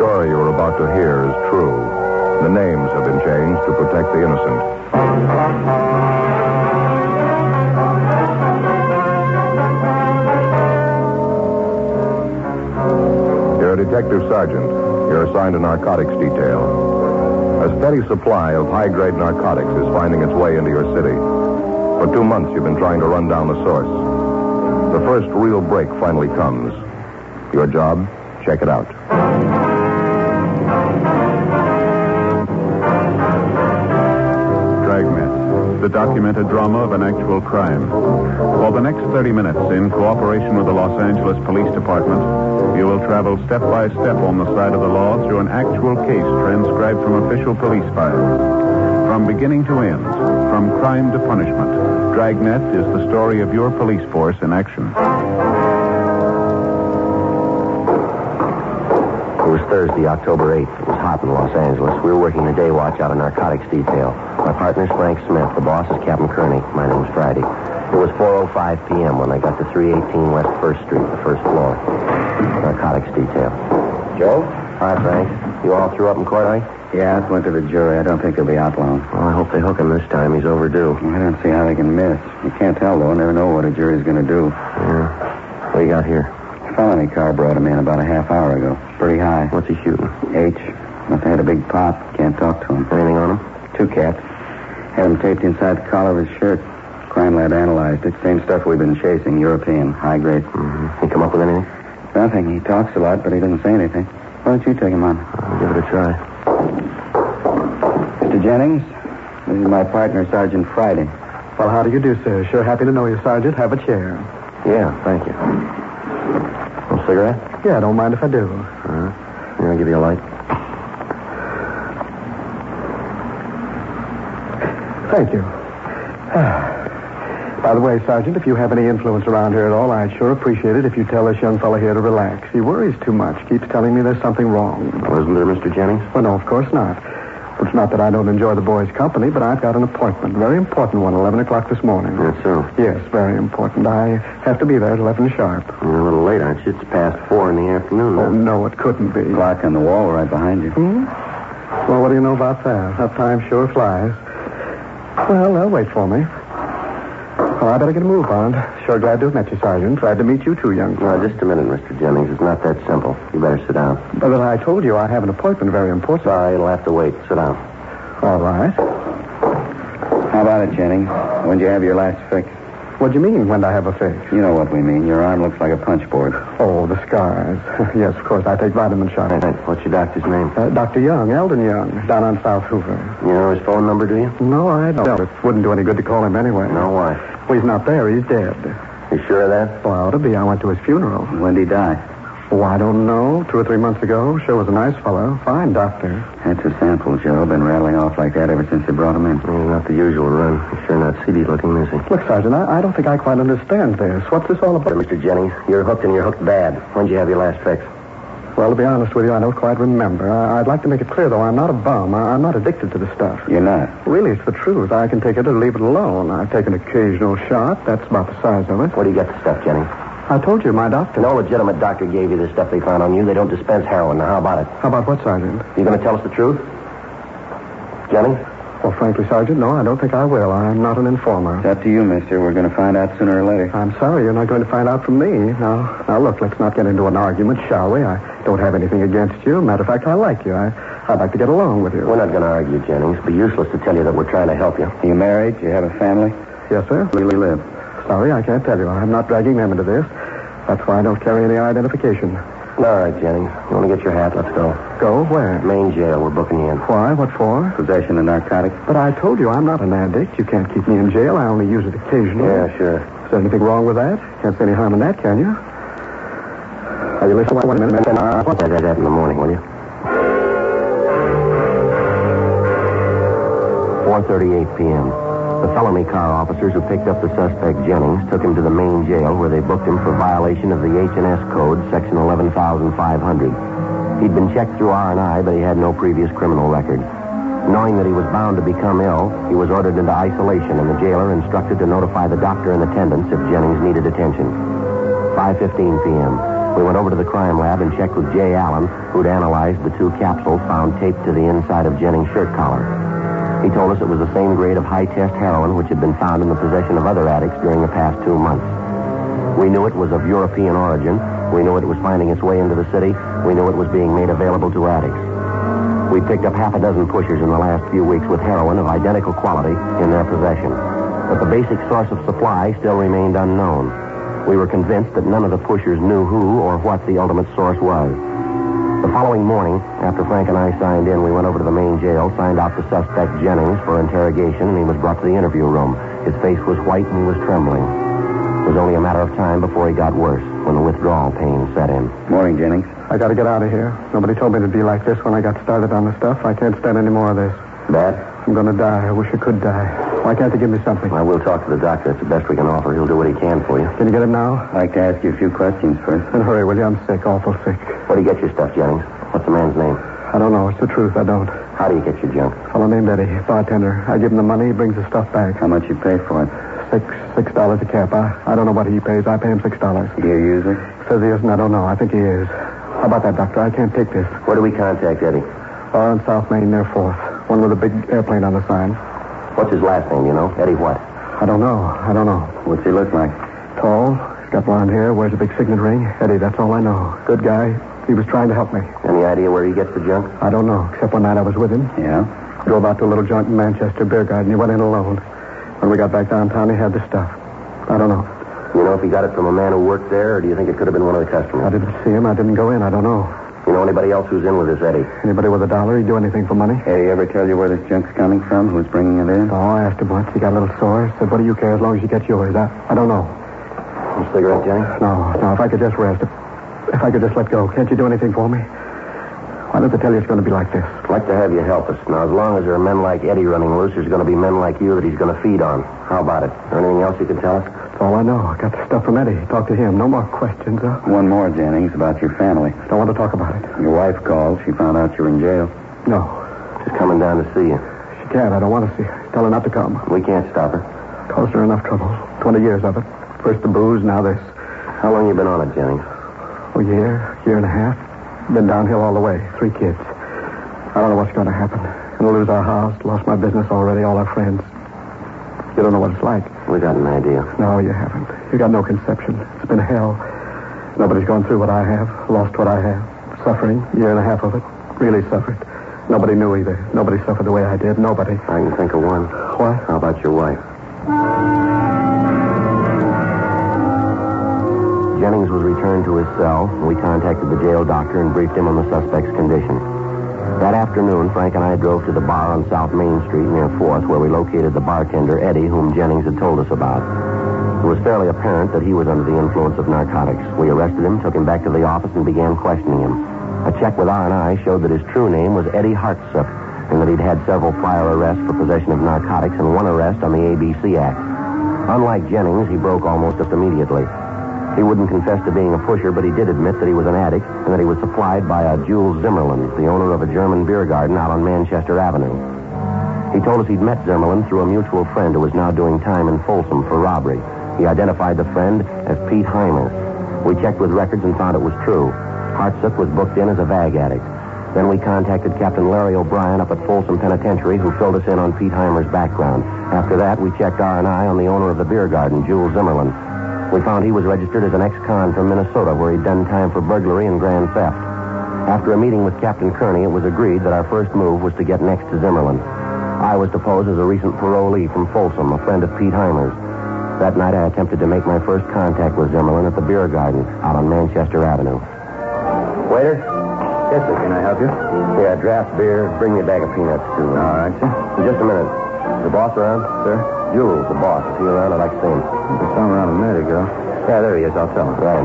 story you're about to hear is true. The names have been changed to protect the innocent. You're a detective sergeant. You're assigned a narcotics detail. A steady supply of high-grade narcotics is finding its way into your city. For 2 months, you've been trying to run down the source. The first real break finally comes. Your job? Check it out. Dragnet, the documented drama of an actual crime. For the next 30 minutes, in cooperation with the Los Angeles Police Department, you will travel step by step on the side of the law through an actual case transcribed from official police files. From beginning to end, from crime to punishment, Dragnet is the story of your police force in action. It was Thursday, October 8th. It was hot in Los Angeles. We were working the day watch out of narcotics detail. My partner's Frank Smith. The boss is Captain Kearney. My name's Friday. It was 4:05 p.m. when I got to 318 West 1st Street, the first floor. Narcotics detail. Joe? Hi, Frank. You all threw up in court, eh? Yeah, I went to the jury. I don't think he'll be out long. Well, I hope they hook him this time. He's overdue. I don't see how they can miss. You can't tell, though. Never know what a jury's going to do. Yeah. What do you got here? Felony car brought him in about a half hour ago. Pretty high. What's he shooting? H. Must have had a big pop. Can't talk to him. Anything on him? 2 caps. Had him taped inside the collar of his shirt. Crime lab analyzed it. Same stuff we've been chasing. European. High grade. Mm-hmm. He come up with anything? Nothing. He talks a lot, but he doesn't say anything. Why don't you take him on? I'll give it a try. Mr. Jennings, this is my partner, Sergeant Friday. Well, how do you do, sir? Sure happy to know you, Sergeant. Have a chair. Yeah, thank you. A cigarette? Yeah, don't mind if I do. Here, I'll give you a light. Thank you. By the way, Sergeant, if you have any influence around here at all, I'd sure appreciate it if you tell this young fellow here to relax. He worries too much. Keeps telling me there's something wrong. Well, isn't there, Mr. Jennings? Well, no, of course not. It's not that I don't enjoy the boy's company, but I've got an appointment. Very important one, 11 o'clock this morning. That's so? Yes, very important. I have to be there at 11 sharp. You're a little late, aren't you? It's past 4 in the afternoon now. Oh, no, it couldn't be. Clock on the wall right behind you. Well, what do you know about that? That time sure flies. Well, they'll wait for me. Well, I better get a move on. Sure glad to have met you, Sergeant. Glad to meet you too, young fellow. Now, just a minute, Mr. Jennings. It's not that simple. You better sit down. But I told you I have an appointment very important. Sorry, it'll have to wait. Sit down. All right. How about it, Jennings? When'd you have your last fix? What do you mean, when do I have a fix? You know what we mean. Your arm looks like a punch board. Oh, the scars. Yes, of course. I take vitamin shots. Hey, what's your doctor's name? Dr. Young, Eldon Young, down on South Hoover. You know his phone number, do you? No, I don't. It wouldn't do any good to call him anyway. No, why? Well, he's not there. He's dead. You sure of that? Well, I ought to be. I went to his funeral. When'd he die? Oh, I don't know. 2 or 3 months ago. Sure was a nice fellow. Fine doctor. That's a sample, Joe. Been rattling off like that ever since they brought him in. Well, not the usual run. He's sure not seedy looking, is he? Look, Sergeant, I don't think I quite understand this. What's this all about? Mr. Jennings, you're hooked and you're hooked bad. When'd you have your last fix? Well, to be honest with you, I don't quite remember. I'd like to make it clear, though, I'm not a bum. I'm not addicted to the stuff. You're not? Really, it's the truth. I can take it or leave it alone. I take an occasional shot. That's about the size of it. Where do you get the stuff, Jennings? I told you, my doctor. No legitimate doctor gave you the stuff they found on you. They don't dispense heroin. Now, how about it? How about what, Sergeant? You going to tell us the truth? Jennings? Well, frankly, Sergeant, no, I don't think I will. I'm not an informer. It's up to you, mister. We're going to find out sooner or later. I'm sorry, you're not going to find out from me. Now, look, let's not get into an argument, shall we? I don't have anything against you. Matter of fact, I like you. I'd like to get along with you. We're not going to argue, Jennings. It'd be useless to tell you that we're trying to help you. Are you married? Do you have a family? Yes, sir. Where do you live? Sorry, I can't tell you. I'm not dragging them into this. That's why I don't carry any identification. All right, Jennings. You want to get your hat? Let's go. Go? Where? Main jail. We're booking you in. Why? What for? Possession of narcotics. But I told you I'm not an addict. You can't keep me in jail. I only use it occasionally. Yeah, sure. Is there anything wrong with that? Can't see any harm in that, can you? Are you listening? Wait a minute. I'll say that in the morning, will you? 4:38 p.m. The felony car officers who picked up the suspect, Jennings, took him to the main jail where they booked him for violation of the H&S Code, Section 11,500. He'd been checked through R&I, but he had no previous criminal record. Knowing that he was bound to become ill, he was ordered into isolation, and the jailer instructed to notify the doctor in attendance if Jennings needed attention. 5:15 p.m. We went over to the crime lab and checked with Jay Allen, who'd analyzed the 2 capsules found taped to the inside of Jennings' shirt collar. He told us it was the same grade of high-test heroin which had been found in the possession of other addicts during the past 2 months. We knew it was of European origin. We knew it was finding its way into the city. We knew it was being made available to addicts. We picked up half a dozen pushers in the last few weeks with heroin of identical quality in their possession. But the basic source of supply still remained unknown. We were convinced that none of the pushers knew who or what the ultimate source was. The following morning, after Frank and I signed in, we went over to the main jail, signed out the suspect Jennings for interrogation, and he was brought to the interview room. His face was white and he was trembling. It was only a matter of time before he got worse, when the withdrawal pain set in. Morning, Jennings. I got to get out of here. Nobody told me to be like this when I got started on the stuff. I can't stand any more of this. Bad? I'm going to die. I wish I could die. Why can't they give me something? Well, we'll talk to the doctor. It's the best we can offer. He'll do what he can for you. Can you get it now? I'd like to ask you a few questions first. Then hurry, will you? I'm sick, awful sick. Where do you get your stuff, Jennings? What's the man's name? I don't know. It's the truth. I don't. How do you get your junk? A fellow named Eddie, bartender. I give him the money. He brings the stuff back. How much you pay for it? $6 a cap. I don't know what he pays. I pay him $6. Do you use it? Says he isn't. I don't know. I think he is. How about that, doctor? I can't take this. Where do we contact Eddie? On South Main near 4th. One with a big airplane on the sign. What's his last name, you know? Eddie what? I don't know. What's he look like? Tall. He's got blonde hair. Wears a big signet ring. Eddie, that's all I know. Good guy. He was trying to help me. Any idea where he gets the junk? I don't know, except one night I was with him. Yeah? Drove out to a little joint in Manchester beer garden. He went in alone. When we got back downtown, he had the stuff. I don't know. You know if he got it from a man who worked there, or do you think it could have been one of the customers? I didn't see him. I didn't go in. I don't know. You know anybody else who's in with this Eddie? Anybody with $1? He'd do anything for money. Hey, ever tell you where this junk's coming from? Who's bringing it in? Oh, I asked him once. He got a little sore. Said, what do you care as long as you get yours? I don't know. Some cigarette, Jennings? No. If I could just rest. If I could just let go. Can't you do anything for me? Why don't they tell you it's going to be like this? I'd like to have you help us. Now, as long as there are men like Eddie running loose, there's going to be men like you that he's going to feed on. How about it? Or anything else you can tell us? That's all I know. I got the stuff from Eddie. Talk to him. No more questions, huh? One more, Jennings, about your family. Don't want to talk about it. Your wife called. She found out you were in jail. No. She's coming down to see you. She can't. I don't want to see her. Tell her not to come. We can't stop her. Caused her enough trouble. 20 years of it. First the booze, now this. How long you been on it, Jennings? A year and a half. Been downhill all the way. 3 kids. I don't know what's going to happen. Gonna lose our house. Lost my business already. All our friends. You don't know what it's like. We got an idea. No, you haven't. You got no conception. It's been hell. Nobody's gone through what I have. Lost what I have. Suffering. 1.5 years of it. Really suffered. Nobody knew either. Nobody suffered the way I did. Nobody. I can think of one. What? How about your wife? Jennings was returned to his cell. We contacted the jail doctor and briefed him on the suspect's condition. That afternoon, Frank and I drove to the bar on South Main Street near 4th, where we located the bartender, Eddie, whom Jennings had told us about. It was fairly apparent that he was under the influence of narcotics. We arrested him, took him back to the office, and began questioning him. A check with R&I showed that his true name was Eddie Hartsup, and that he'd had several prior arrests for possession of narcotics and one arrest on the ABC Act. Unlike Jennings, he broke almost immediately. He wouldn't confess to being a pusher, but he did admit that he was an addict and that he was supplied by a Jules Zimmerman, the owner of a German beer garden out on Manchester Avenue. He told us he'd met Zimmerman through a mutual friend who was now doing time in Folsom for robbery. He identified the friend as Pete Heimer. We checked with records and found it was true. Hartsup was booked in as a vag addict. Then we contacted Captain Larry O'Brien up at Folsom Penitentiary, who filled us in on Pete Heimer's background. After that, we checked R&I on the owner of the beer garden, Jules Zimmerman. We found he was registered as an ex-con from Minnesota, where he'd done time for burglary and grand theft. After a meeting with Captain Kearney, it was agreed that our first move was to get next to Zimmerman. I was to pose as a recent parolee from Folsom, a friend of Pete Heimer's. That night, I attempted to make my first contact with Zimmerman at the beer garden out on Manchester Avenue. Waiter? Yes, sir. Can I help you? Yeah, draft beer. Bring me a bag of peanuts, too. All right, sir. Just a minute. The boss around? Sir? Jules, the boss. Is he around? I'd like to see him. I saw him around a minute ago. Yeah, there he is. I'll tell him. Right.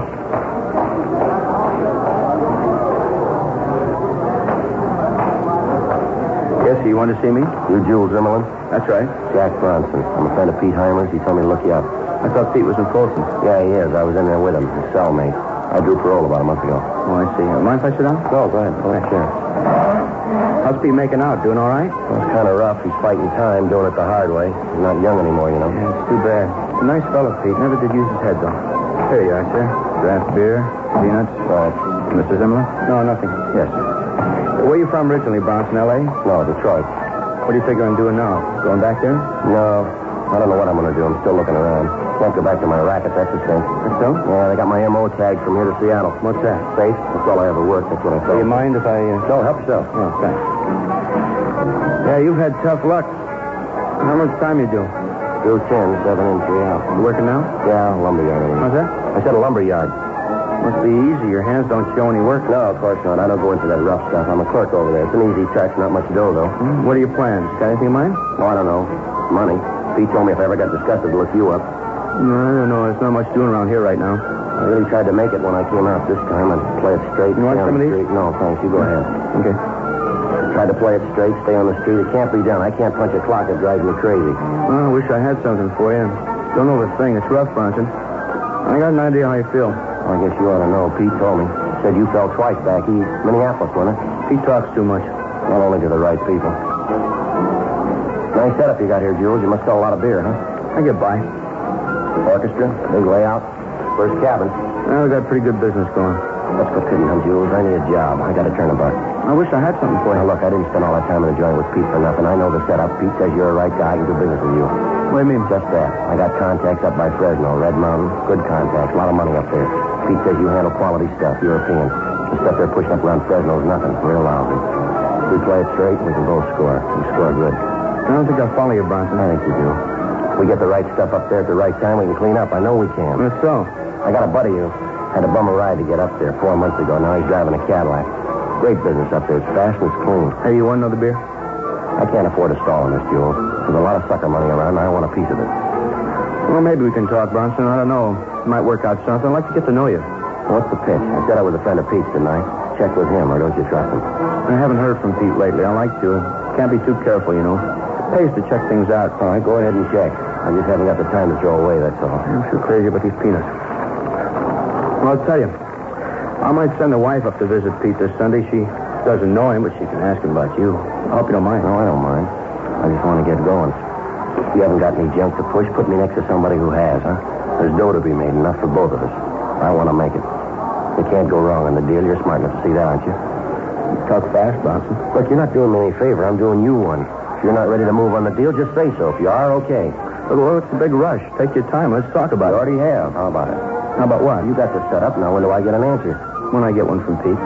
Yes, you want to see me? You Jules Zimmerman? That's right. Jack Bronson. I'm a friend of Pete Heimer's. He told me to look you up. I thought Pete was in Folsom. Yeah, he is. I was in there with him. His cellmate. I drew parole about a month ago. Oh, I see. Mind if I sit down? No, go ahead. Go ahead, sure. How's Pete making out? Doing all right? Well, it's kind of rough. He's fighting time, doing it the hard way. He's not young anymore, you know. Yeah, it's too bad. A nice fellow, Pete. Never did use his head, though. Here you are, sir. Draft beer, peanuts. Mr. Zimmerman? No, nothing. Yes. Where are you from originally, Bronson, L.A.? No, Detroit. What are you figuring on doing now? Going back there? No, I don't know what I'm going to do. I'm still looking around. Can't go back to my racket, that's the thing. That's so? Yeah, they got my M.O. tag from here to Seattle. What's that? Safe? That's all I ever worked. That's what I Do thought. you mind if I... No, help yourself. Oh, thanks. Yeah, you've had tough luck. How much time you do? 2 10, 7 in, 3 out. You working now? Yeah, lumberyard. How's that? I said a lumberyard. Must be easy. Your hands don't show any work. No, of course not. I don't go into that rough stuff. I'm a clerk over there. It's an easy touch, not much dough, though. What are your plans? Got anything in mind? Oh, I don't know. Money. Pete told me if I ever got disgusted to look you up. No, I don't know. There's not much doing around here right now. I really tried to make it when I came out this time. I'd play it straight. You want stay on some of the these? street. No, thanks. You go ahead. Okay. Tried to play it straight, stay on the street. It can't be done. I can't punch a clock. It drives me crazy. Well, I wish I had something for you. Don't know the thing. It's rough, Bronson. I got an idea how you feel. I guess you ought to know. Pete told me. Said you fell twice back east. Minneapolis, wasn't it? He talks too much. Not only to the right people. Nice setup you got here, Jules. You must sell a lot of beer, huh? I get by. Orchestra, big layout, first cabin. Well, we got pretty good business going. Let's go kidding, huh, Jules? I need a job. I got a turnabout. I wish I had something for you. Now, look, I didn't spend all that time in the joint with Pete for nothing. I know the setup. Pete says you're a right guy. I can do business with you. What do you mean? Just that. I got contacts up by Fresno, Red Mountain. Good contacts. A lot of money up there. Pete says you handle quality stuff, European. The stuff they're pushing up around Fresno is nothing. Real lousy. If we play it straight, we can both score. We score good. I don't think I'll follow you, Bronson. I think you do. If we get the right stuff up there at the right time, we can clean up. I know we can. That's so. I got a buddy who had a bum a ride to get up there 4 months ago. Now he's driving a Cadillac. Great business up there. It's fast and it's clean. Hey, you want another beer? I can't afford a stall in this, Jules. There's a lot of sucker money around, and I want a piece of it. Well, maybe we can talk, Bronson. I don't know. Might work out something. I'd like to get to know you. What's the pitch? I said I was a friend of Pete's, didn't I? Check with him, or don't you trust him? I haven't heard from Pete lately. I like to. Can't be too careful, you know. It pays to check things out. All right, go ahead and check. I just haven't got the time to throw away, that's all. I'm sure crazy about these peanuts. Well, I'll tell you. I might send the wife up to visit Pete this Sunday. She doesn't know him, but she can ask him about you. I hope you don't mind. No, I don't mind. I just want to get going. You haven't got any junk to push? Put me next to somebody who has, huh? There's dough to be made, enough for both of us. I want to make it. You can't go wrong in the deal. You're smart enough to see that, aren't you? You talk fast, Bronson. Look, you're not doing me any favor. I'm doing you one. If you're not ready to move on the deal, just say so. If you are, okay. Well, it's a big rush. Take your time. Let's talk about You it. already have. How about it? How about what? You got the setup. Now, when do I get an answer? When I get one from Pete.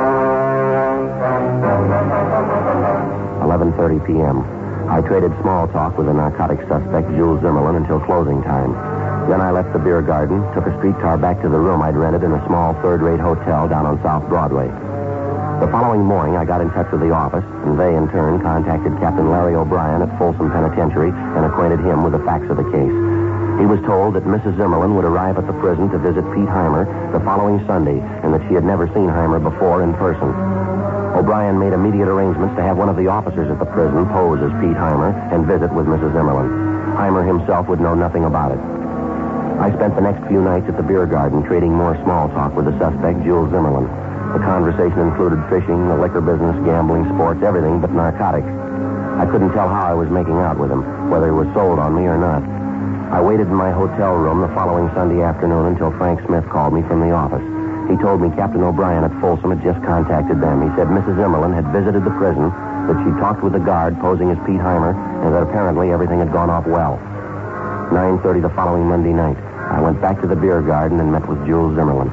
11:30 p.m. I traded small talk with the narcotics suspect, Jules Zimmerman, until closing time. Then I left the beer garden, took a streetcar back to the room I'd rented in a small third-rate hotel down on South Broadway. The following morning, I got in touch with the office, and they, in turn, contacted Captain Larry O'Brien at Folsom Penitentiary and acquainted him with the facts of the case. He was told that Mrs. Zimmerman would arrive at the prison to visit Pete Heimer the following Sunday, and that she had never seen Heimer before in person. O'Brien made immediate arrangements to have one of the officers at the prison pose as Pete Heimer and visit with Mrs. Zimmerman. Heimer himself would know nothing about it. I spent the next few nights at the beer garden trading more small talk with the suspect, Jules Zimmerman. The conversation included fishing, the liquor business, gambling, sports, everything but narcotics. I couldn't tell how I was making out with him, whether he was sold on me or not. I waited in my hotel room the following Sunday afternoon until Frank Smith called me from the office. He told me Captain O'Brien at Folsom had just contacted them. He said Mrs. Zimmerman had visited the prison, that she'd talked with the guard posing as Pete Heimer, and that apparently everything had gone off well. 9:30 the following Monday night, I went back to the beer garden and met with Jules Zimmerman.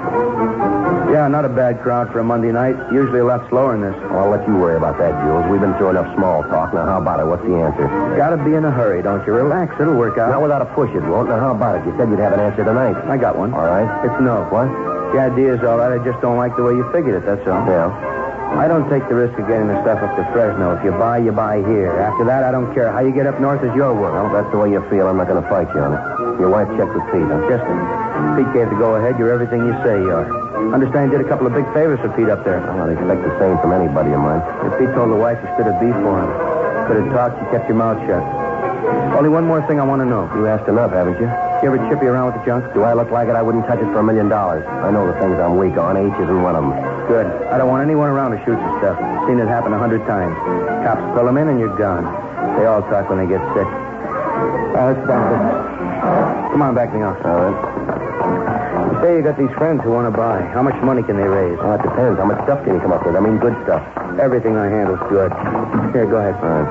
Yeah, not a bad crowd for a Monday night. Usually a lot slower than this. I'll let you worry about that, Jules. We've been through enough small talk. Now, how about it? What's the answer? Gotta be in a hurry, don't you? Relax, it'll work out. Not without a push, it won't. Now, how about it? You said you'd have an answer tonight. I got one. All right. It's no. What? The idea's all right. I just don't like the way you figured it, that's all. Yeah. I don't take the risk of getting the stuff up to Fresno. If you buy here. After that, I don't care. How you get up north is your work. Well, if that's the way you feel, I'm not going to fight you on it. Your wife checked with Pete, huh? Just Pete gave the go-ahead. You're everything you say you are. Understand you did a couple of big favors for Pete up there. Well, I'd expect the same from anybody of mine. If Pete told the wife you stood a beef for him. Could have talked, you kept your mouth shut. Only one more thing I want to know. You asked enough, haven't you? You ever chippy around with the junk? Do I look like it? I wouldn't touch it for $1 million. I know the things I'm weak on. H isn't one of them. Good. I don't want anyone around to shoot your stuff. Seen it happen 100 times. Cops pull them in and you're gone. They all talk when they get sick. That's about it. Come on back in the office. All right. say you got these friends who want to buy. How much money can they raise? Well, it depends. How much stuff can you come up with? I mean, good stuff. Everything I handle's good. Here, go ahead. All right.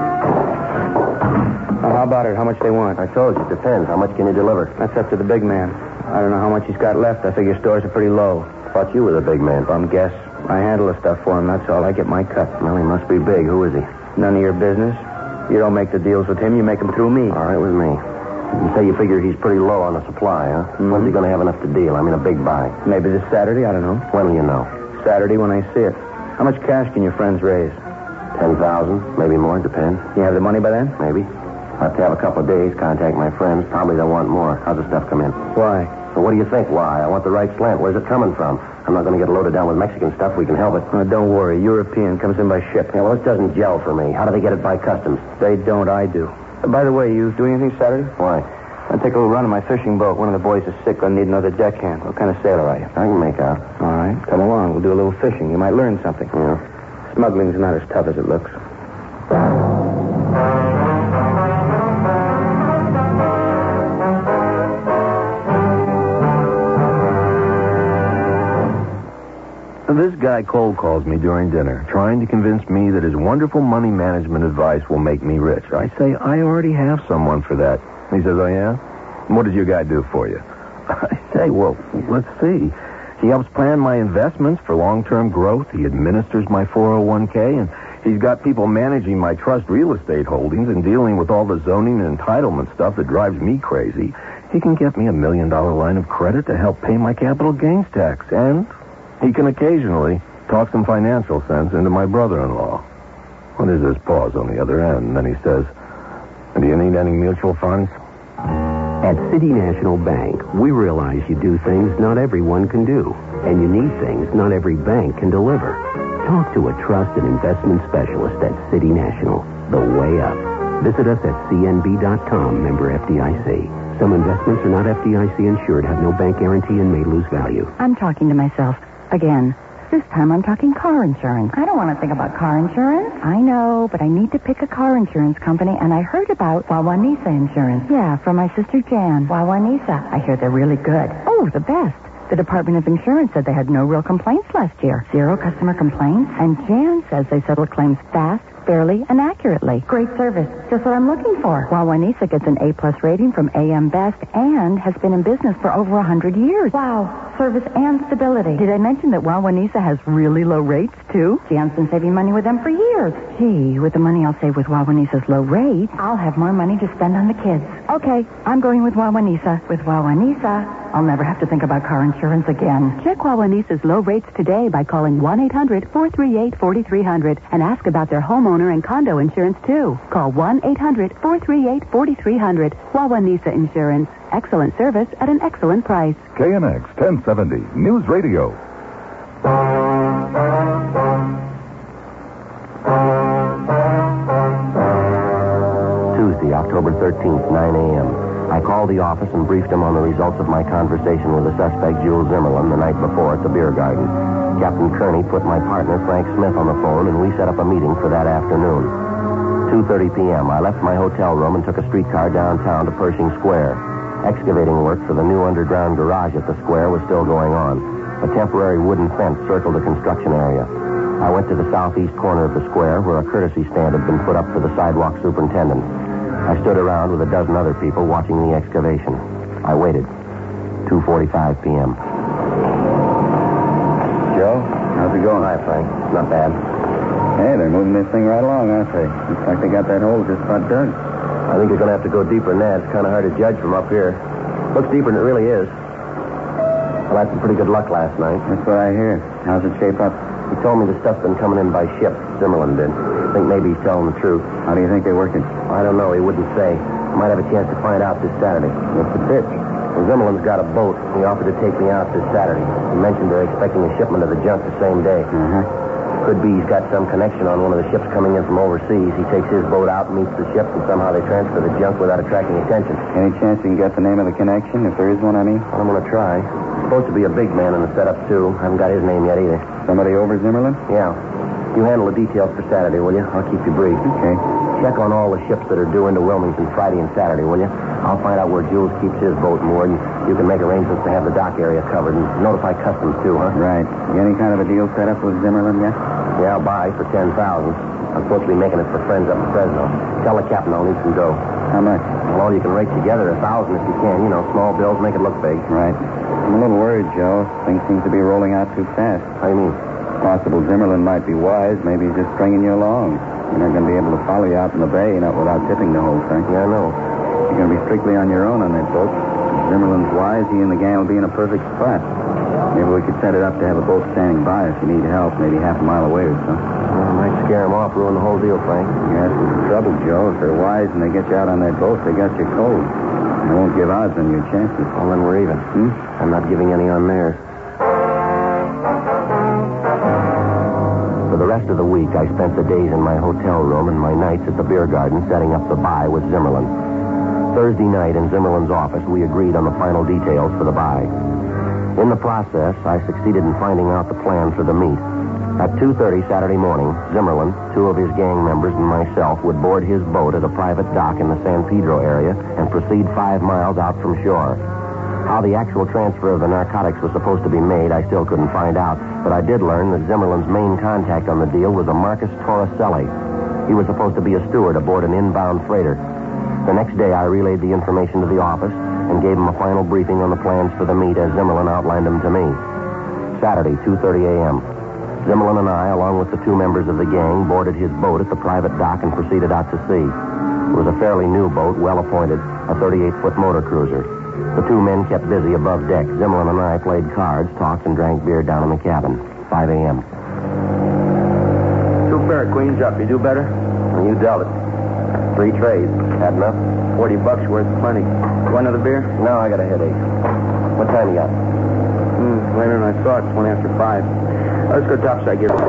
Now, how about it? How much they want? I told you, it depends. How much can you deliver? That's up to the big man. I don't know how much he's got left. I figure stores are pretty low. Thought you were the big man. Bum guess. I handle the stuff for him, that's all. I get my cut. Well, he must be big. Who is he? None of your business. You don't make the deals with him. You make them through me. All right, with me. You say you figure he's pretty low on the supply, huh? Mm-hmm. When's he going to have enough to deal? I mean, a big buy. Maybe this Saturday. I don't know. When will you know? Saturday when I see it. How much cash can your friends raise? 10,000, maybe more. Depends. You have the money by then? Maybe. I'll have to have a couple of days, contact my friends. Probably they'll want more. How's the stuff come in? Why? So what do you think? Why? I want the right slant. Where's it coming from? I'm not going to get loaded down with Mexican stuff. We can help it. Don't worry. European comes in by ship. Yeah, well, this doesn't gel for me. How do they get it by customs? They don't. I do. By the way, you doing anything Saturday? Why? I'll take a little run in my fishing boat. One of the boys is sick. I'll need another deckhand. What kind of sailor are you? I can make out. All right. Come along. We'll do a little fishing. You might learn something. Yeah. Smuggling's not as tough as it looks. This guy cold calls me during dinner, trying to convince me that his wonderful money management advice will make me rich. I say, I already have someone for that. He says, oh, yeah? What does your guy do for you? I say, well, let's see. He helps plan my investments for long-term growth. He administers my 401k, and he's got people managing my trust real estate holdings and dealing with all the zoning and entitlement stuff that drives me crazy. He can get me $1 million line of credit to help pay my capital gains tax, and he can occasionally talk some financial sense into my brother-in-law. Well, there's this pause on the other end, and then he says, do you need any mutual funds? At City National Bank, we realize you do things not everyone can do, and you need things not every bank can deliver. Talk to a trusted investment specialist at City National, the way up. Visit us at cnb.com, member FDIC. Some investments are not FDIC insured, have no bank guarantee, and may lose value. I'm talking to myself again. This time I'm talking car insurance. I don't want to think about car insurance. I know, but I need to pick a car insurance company, and I heard about Wawanisa Insurance. Yeah, from my sister Jan. Wawanisa. I hear they're really good. Oh, the best. The Department of Insurance said they had no real complaints last year. 0 customer complaints. And Jan says they settle claims fast, fairly, and accurately. Great service. Just what I'm looking for. Wawanisa gets an A+ rating from AM Best and has been in business for over 100 years. Wow. Service and stability. Did I mention that Wawanisa has really low rates, too? Jan's been saving money with them for years. Gee, with the money I'll save with Wawanisa's low rates, I'll have more money to spend on the kids. Okay, I'm going with Wawanisa. With Wawanisa, I'll never have to think about car insurance again. Check Wawanisa's low rates today by calling 1-800-438-4300 and ask about their homeowner and condo insurance, too. Call 1-800-438-4300. Wawanisa Insurance. Excellent service at an excellent price. KNX 1070 News Radio. Tuesday, October 13th, 9 a.m. I called the office and briefed him on the results of my conversation with the suspect, Jules Zimmerlin, the night before at the beer garden. Captain Kearney put my partner, Frank Smith, on the phone, and we set up a meeting for that afternoon. 2:30 p.m., I left my hotel room and took a streetcar downtown to Pershing Square. Excavating work for the new underground garage at the square was still going on. A temporary wooden fence circled the construction area. I went to the southeast corner of the square where a courtesy stand had been put up for the sidewalk superintendent. I stood around with a dozen other people watching the excavation. I waited. 2:45 p.m. Joe, how's it going? Hi, Frank. Not bad. Hey, they're moving this thing right along, aren't they? Looks like they got that hole just about dug. I think you're going to have to go deeper than that. It's kind of hard to judge from up here. Looks deeper than it really is. Well, I had some pretty good luck last night. That's what I hear. How's it shape up? He told me the stuff's been coming in by ship. Zimmerlin did. I think maybe he's telling the truth. How do you think they're working? I don't know. He wouldn't say. Might have a chance to find out this Saturday. What's the pitch? Well, Zimmerlin's got a boat. He offered to take me out this Saturday. He mentioned they're expecting a shipment of the junk the same day. Could be he's got some connection on one of the ships coming in from overseas. He takes his boat out, meets the ship, and somehow they transfer the junk without attracting attention. Any chance you can get the name of the connection, if there is one, I mean? I'm going to try. There's supposed to be a big man in the setup, too. I haven't got his name yet either. Somebody over Zimmerlin? Yeah. You handle the details for Saturday, will you? I'll keep you brief. Okay. Check on all the ships that are due into Wilmington Friday and Saturday, will you? I'll find out where Jules keeps his boat moored, and you can make arrangements to have the dock area covered and notify customs, too, huh? Right. You any kind of a deal set up with Zimmerman yet? Yeah, I'll buy for $10,000. I'm supposed to be making it for friends up in Fresno. Tell the captain I'll need some dough. How much? Well, you can rake together 1,000 if you can. You know, small bills make it look big. Right. I'm a little worried, Joe. Things seem to be rolling out too fast. How do you mean? Possible Zimmerman might be wise. Maybe he's just stringing you along. You're not going to be able to follow you out in the bay, not without tipping the whole thing. Yeah, I know. You're going to be strictly on your own on that boat. If Zimmerman's wise, he and the gang will be in a perfect spot. Maybe we could set it up to have a boat standing by if you need help, maybe half a mile away or so. Well, might scare them off, ruin the whole deal, Frank. Yeah, that's the trouble, Joe. If they're wise and they get you out on that boat, they got you cold. They won't give odds on your chances. Well, then we're even. I'm not giving any on theirs. For the rest of the week, I spent the days in my hotel room and my nights at the beer garden setting up the buy with Zimmerman. Thursday night in Zimmerman's office, we agreed on the final details for the buy. In the process, I succeeded in finding out the plan for the meet. At 2:30 Saturday morning, Zimmerman, 2 of his gang members, and myself would board his boat at a private dock in the San Pedro area and proceed 5 miles out from shore. How the actual transfer of the narcotics was supposed to be made, I still couldn't find out, but I did learn that Zimmerman's main contact on the deal was a Marcus Torricelli. He was supposed to be a steward aboard an inbound freighter. The next day, I relayed the information to the office and gave him a final briefing on the plans for the meet as Zimmerman outlined them to me. Saturday, 2:30 a.m. Zimmerman and I, along with the 2 members of the gang, boarded his boat at the private dock and proceeded out to sea. It was a fairly new boat, well appointed, a 38-foot motor cruiser. The 2 men kept busy above deck. Zimmerman and I played cards, talked, and drank beer down in the cabin. 5 a.m. 2 fair queens up. You do better? And you dealt it. 3 trays. Had enough? $40 worth, plenty. Want another beer? No, I got a headache. What time you got? Later than I thought. 20 after 5. Let's go topside gear.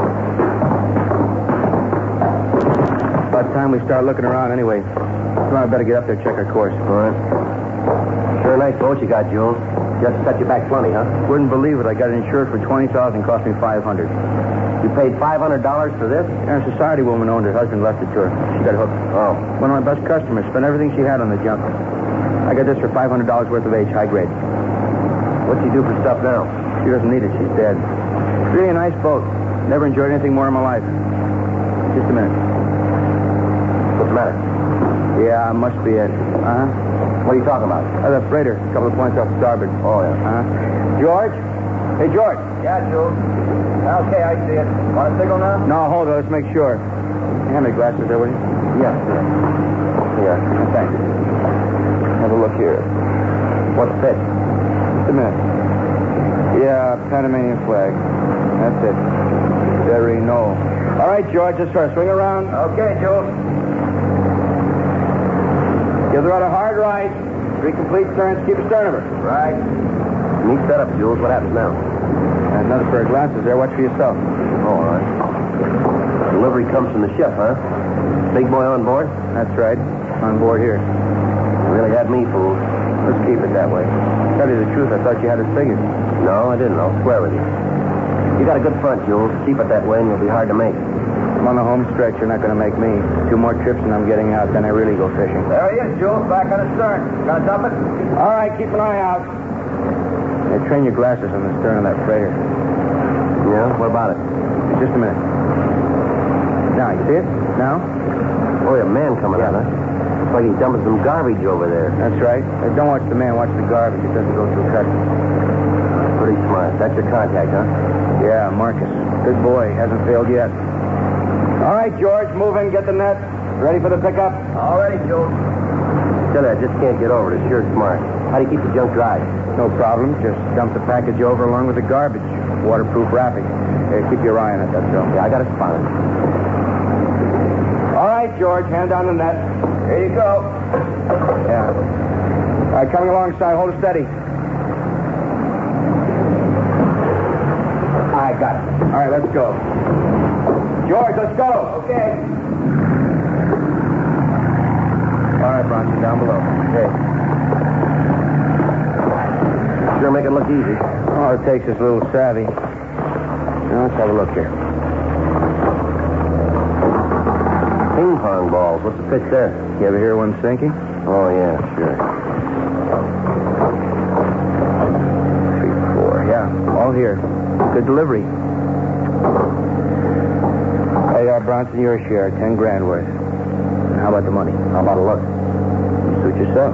About time we start looking around anyway. Come on, I better get up there and check our course. All right. Sure nice boat you got, Jules. Just set you back plenty, huh? Wouldn't believe it. I got it insured for $20,000, cost me $500. You paid $500 for this? Yeah, a society woman owned it. Husband left it to her. She got hooked. Oh. One of my best customers. Spent everything she had on the junk. I got this for $500 worth of H, high grade. What's she do for stuff now? She doesn't need it. She's dead. Really a nice boat. Never enjoyed anything more in my life. Just a minute. What's the matter? Yeah, must be it. Uh-huh. What are you talking about? The freighter. A couple of points off starboard. Oh, yeah. Uh-huh. George? Hey, George. Yeah, Jules. Okay, I see it. Want a signal now? No, hold on. Let's make sure. Hand me glasses there, will you? Yes, sir. Here. Thanks. Have a look here. What's fit? Just a minute. Yeah, Panamanian flag. That's it. Very no. All right, George, let's try to swing around. Okay, Jules. Give the rudder a hard right. 3 complete turns. Keep astern of her. Right. Neat setup, Jules. What happens now? And another pair of glasses there. Watch for yourself. Oh, all right. Delivery comes from the ship, huh? Big boy on board? That's right. On board here. You really had me fooled. Let's keep it that way. Tell you the truth, I thought you had it figured. No, I didn't. I'll swear with you. You got a good front, Jules. Keep it that way and you'll be hard to make. I'm on the home stretch. You're not going to make me. 2 more trips and I'm getting out. Then I really go fishing. There he is, Jules. Back on the stern. Gonna dump it? All right, keep an eye out. Hey, train your glasses on the stern of that freighter. Yeah? What about it? Just a minute. Now, you see it? Now? Oh, a man coming out, huh? Looks like he's dumping some garbage over there. That's right. Don't watch the man, watch the garbage. It doesn't go through customs. Pretty smart. That's your contact, huh? Yeah, Marcus. Good boy. Hasn't failed yet. All right, George, move in, get the net. Ready for the pickup? All ready, Jules. Still, I just can't get over it. It's sure smart. How do you keep the junk dry? No problem. Just dump the package over along with the garbage. Waterproof wrapping. Keep your eye on it, that's all. Yeah, I got it spotted. All right, George, hand down the net. Here you go. Yeah. All right, coming alongside. Hold it steady. I got it. All right, let's go. George, let's go. Okay. All right, Bronson, down below. Okay. Sure make it look easy. All it takes is a little savvy. Now, let's have a look here. Ping pong balls. What's the pitch there? You ever hear one sinking? Oh, yeah, sure. All here. Good delivery. Hey, Bronson, your share, 10 grand worth. And how about the money? How about a look? Suit yourself.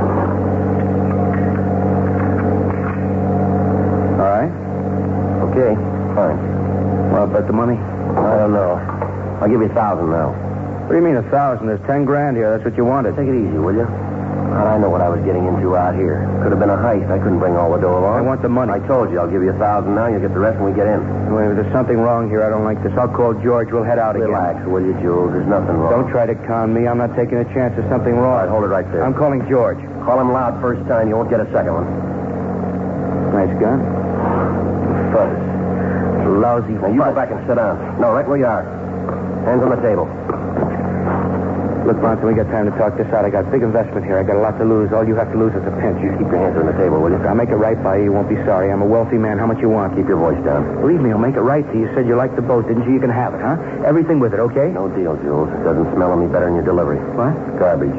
All right? Okay, fine. Well, bet the money. I don't know. I'll give you 1,000 now. What do you mean 1,000? There's 10 grand here. That's what you wanted. Take it easy, will you? How'd I know what I was getting into out here? Could have been a heist. I couldn't bring all the dough along. I want the money. I told you, I'll give you 1,000 now. You'll get the rest when we get in. Wait, there's something wrong here. I don't like this. I'll call George. We'll head out Relax, again. will you, Jules? There's nothing wrong. Don't try to con me. I'm not taking a chance. There's something wrong. All right, hold it right there. I'm calling George. Call him loud first time. You won't get a second one. Nice gun. Fuzz. Lousy. Now, you go back and sit down. No, right where you are. Hands on the table. Look, Bronson, we got time to talk this out. I got a big investment here. I got a lot to lose. All you have to lose is a pinch. You keep your hands on the table, will you? I'll make it right by you. You won't be sorry. I'm a wealthy man. How much you want? Keep your voice down. Believe me, I'll make it right to you. You said you liked the boat, didn't you? You can have it, huh? Everything with it, okay? No deal, Jules. It doesn't smell any better than your delivery. What? Garbage.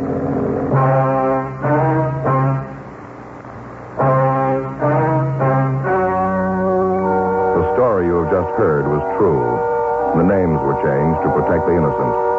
The story you have just heard was true. The names were changed to protect the innocent.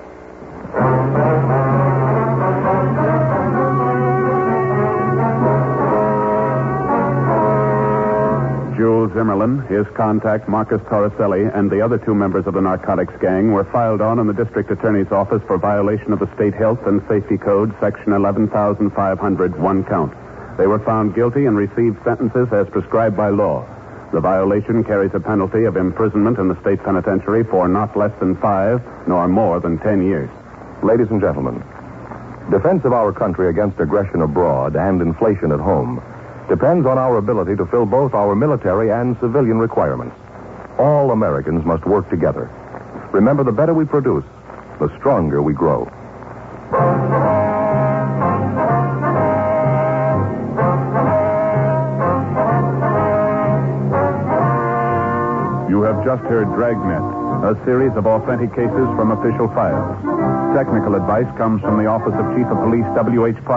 Jules Zimmerlin, his contact Marcus Torricelli, and the other 2 members of the narcotics gang were filed on in the district attorney's office for violation of the State Health and Safety Code, Section 11,500, 1 count. They were found guilty and received sentences as prescribed by law. The violation carries a penalty of imprisonment in the state penitentiary for not less than 5 nor more than 10 years. Ladies and gentlemen, defense of our country against aggression abroad and inflation at home depends on our ability to fill both our military and civilian requirements. All Americans must work together. Remember, the better we produce, the stronger we grow. You have just heard Dragnet, a series of authentic cases from official files. Technical advice comes from the Office of Chief of Police W.H. Parker.